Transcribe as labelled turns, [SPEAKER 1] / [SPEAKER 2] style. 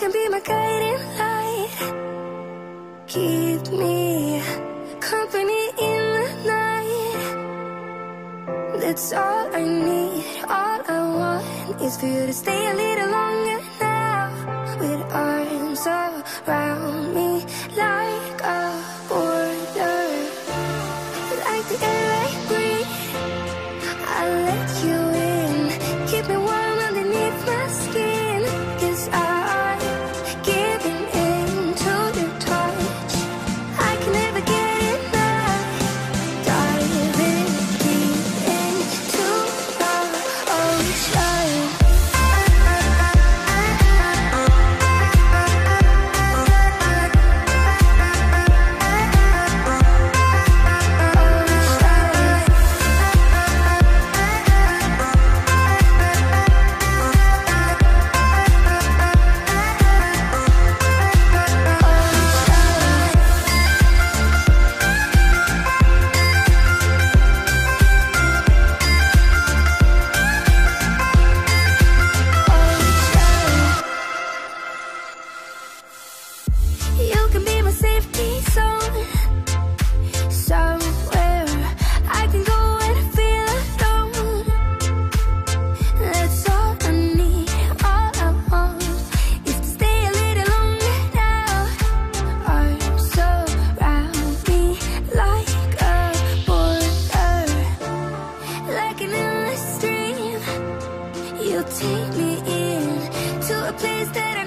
[SPEAKER 1] can be my guiding light. Keep me company in the night. That's all I need. All I want is for you to stay a little longer now, with arms around me like a border, like the air I breathe. I'll let you in, keep me warm underneath my skin, 'cause I'm giving in to your touch. I can never get enough, diving deep into the ocean. You can be my safety zone, somewhere I can go and feel alone. That's all I need, all I want is to stay a little longer now. Arms around me like a border, like an endless stream. You take me in to a place that